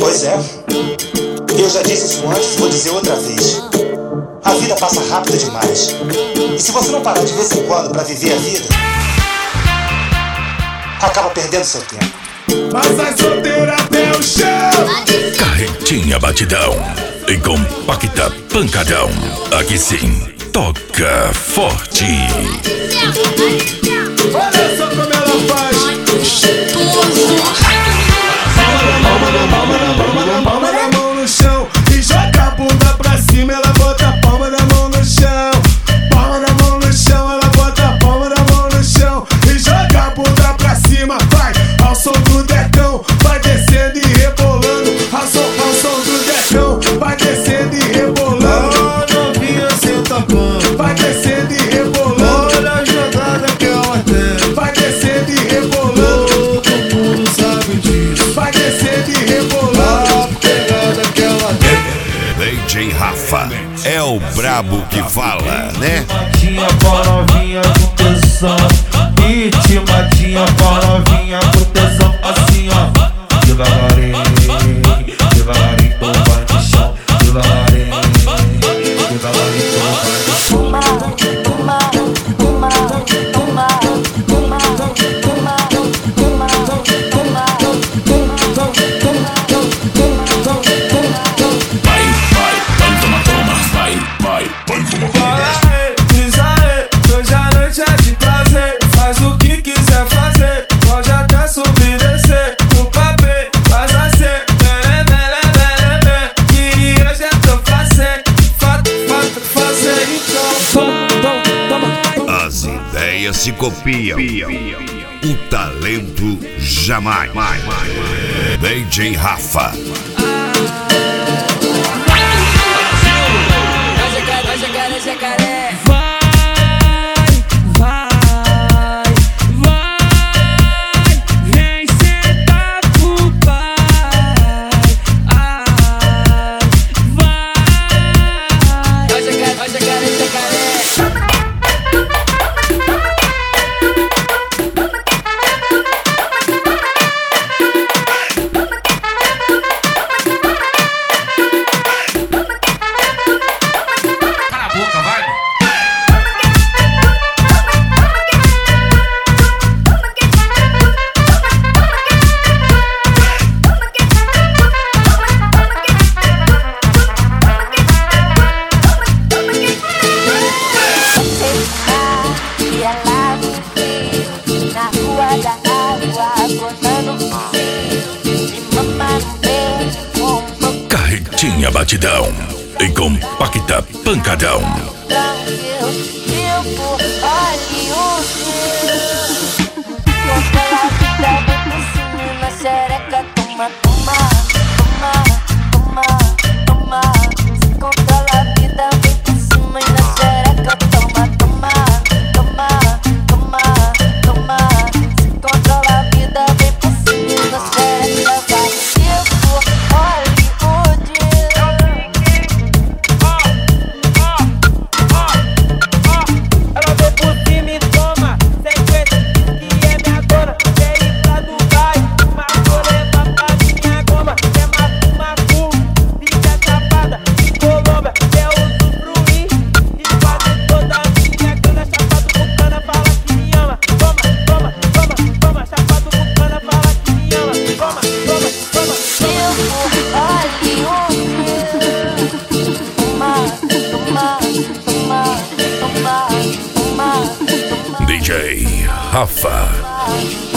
Pois é. Eu já disse isso antes e vou dizer outra vez. A vida passa rápido demais. E se você não parar de vez em quando pra viver a vida, acaba perdendo seu tempo. Mas a solteira até o chão. Carretinha batidão e compacta pancadão. Aqui sim, toca forte. Olha só como ela faz. Palma da mão no chão e joga a bunda pra cima. Ela bota a palma da mão no chão. Palma da mão no chão. Ela bota a palma da mão no chão e joga a bunda pra cima. Vai ao som do decão, vai descendo e rebolando. Ao som do decão, vai descendo e rebolando. Novinha sem tapão, vai descendo e rebolando. Olha a jogada que ela tem, vai descendo e rebolando. Todo mundo sabe disso, vai descendo e rebolando. A pegada que ela tem. DJ Rafa é o brabo que fala, né? Matinha pra novinha com tesão, ritmadinha pra novinha com tesão. Assim ó, devagarinho, devagarinho, tu vai no chão. Devagarinho, devagarinho, tu vai no chão. Hoje a noite é de prazer. Faz o que quiser fazer, pode até subir e descer. O papel faz assim, que hoje é teu fazer. Fazer então. As ideias se copiam, o talento jamais. DJ Rafa. Jacaré. Vem sentar pro pai. Vai, jacaré. Carretinha batidão e compacta pancadão. DJ Rafa.